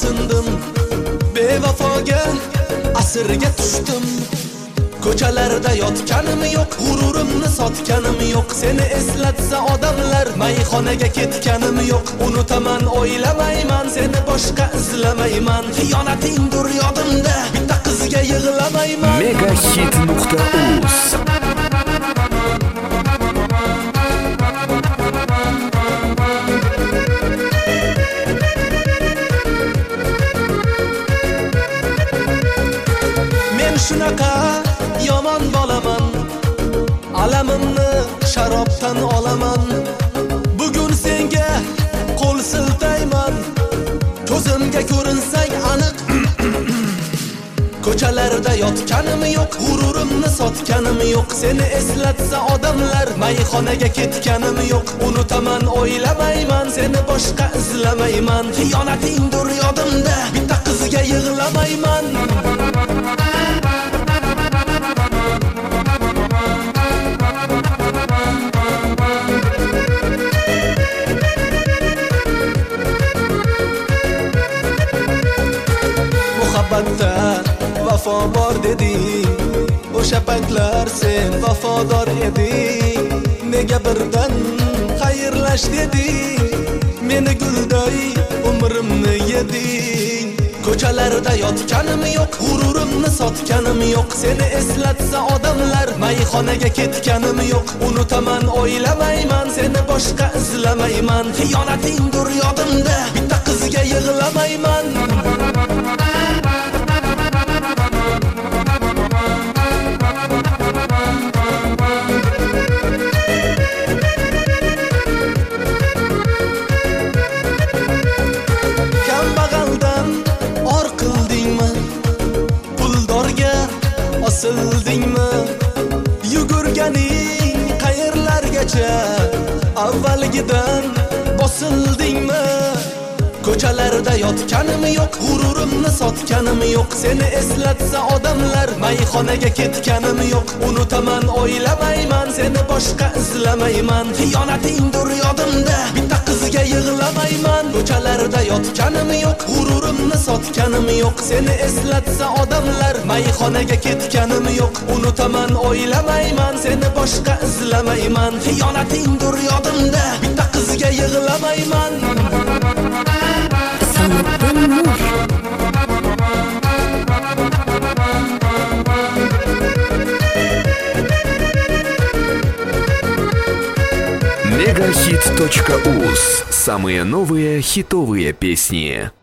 sindim, bevafoga asirga tushdim. Ko'chalarda yotganim yo'q, g'ururimni sotganim yo'q. Seni eslatsa odamlar, mayxonaga ketganim yo'q. Unutaman, o'ylamayman, seni boshqa izlamayman. Xiyonatingdir yodimda, bitta qizga yig'lamayman. Megahit.uz Men shunaqa yomon bolaman, alamimni sharobdan olaman. Bugun senga qo'l siltayman, ko'zimga ko'rinsang aniq. Ko'chalarda yotganim yo'q, g'ururimni sotganim yo'q. Seni eslatsa odamlar, mayxonaga ketganim yo'q. Unutaman, o'ylamayman, seni boshqa izlamayman. Xiyonatingdir yodimda, bitta qizga yig'lamayman. Muhabbatda vafo bor deding, o'sha paytlar sen vafodor eding. Nega birdan xayrlash deding, meni gulday umrimni yeding. Ko'chalarda yotganim yo'q, g'ururimni sotganim yo'q. Seni eslatsa odamlar, mayxonaga ketganim yo'q. Unutaman, o'ylamayman, seni boshqa izlamayman. Xiyonatingdir yodimda, bitta qizga yig'lamayman. Osildingmi, yugurganing qayerlargacha, avvalgidan bosildingmi? Ko'chalarda yotganim yo'q, g'ururimni sotganim yo'q. Seni eslatsa odamlar, mayxonaga ketganim yo'q. Unutaman, o'ylamayman, seni boshqa izlamayman. Xiyonatingdir yodimda, bitta qizga yig'lamayman. Ko'chalarda yotganim yo'q, g'ururimni sotganim yo'q. Seni eslatsa odamlar, mayxonaga ketganim yo'q. Unutaman, o'ylamayman, seni boshqa izlamayman. Xiyonatingdir yodimda, bitta qizga yig'lamayman. Megahit.uz. Самые новые хитовые песни.